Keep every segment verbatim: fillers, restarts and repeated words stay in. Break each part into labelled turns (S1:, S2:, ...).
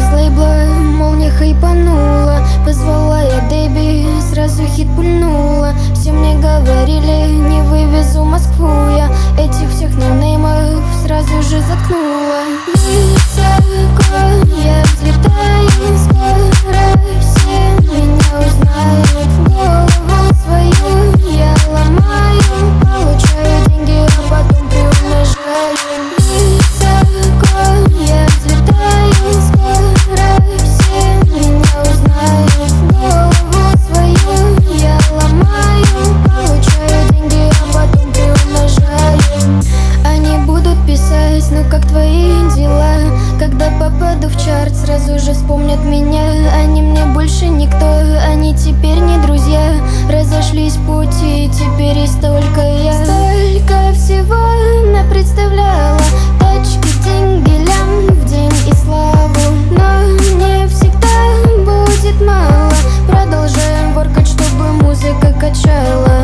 S1: из лейбла молния хайпанула. Позвала я Дэби, сразу хит пульнула. Все мне говорили, не вывезу Москву я. Этих всех ноунеймов сразу же заткнула. Высоко я взлетаю, скоро все меня узнают. Голову свою я ломаю, получаю деньги, а потом приумножаю. Высоко я взлетаю, скоро все меня узнают. Голову свою я ломаю, получаю деньги, а потом приумножаю. Они будут писать, ну как твои дела? Когда попаду в чарт, сразу же вспомнят меня. Они мне больше никто, они теперь не друзья. Разошлись пути, теперь есть только я. Столько всего напредставляла: тачки, деньги, лям в день и славу. Но мне всегда будет мало. Продолжаем воркать, чтобы музыка качала.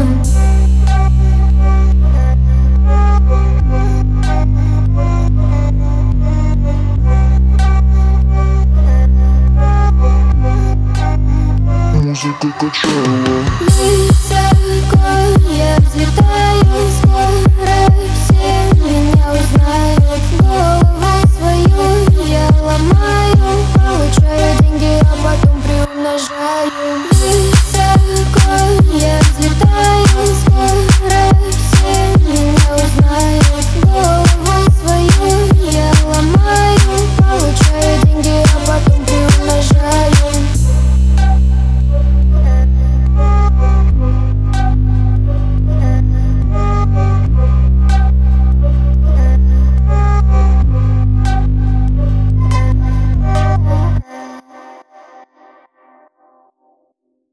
S2: Музыка качала.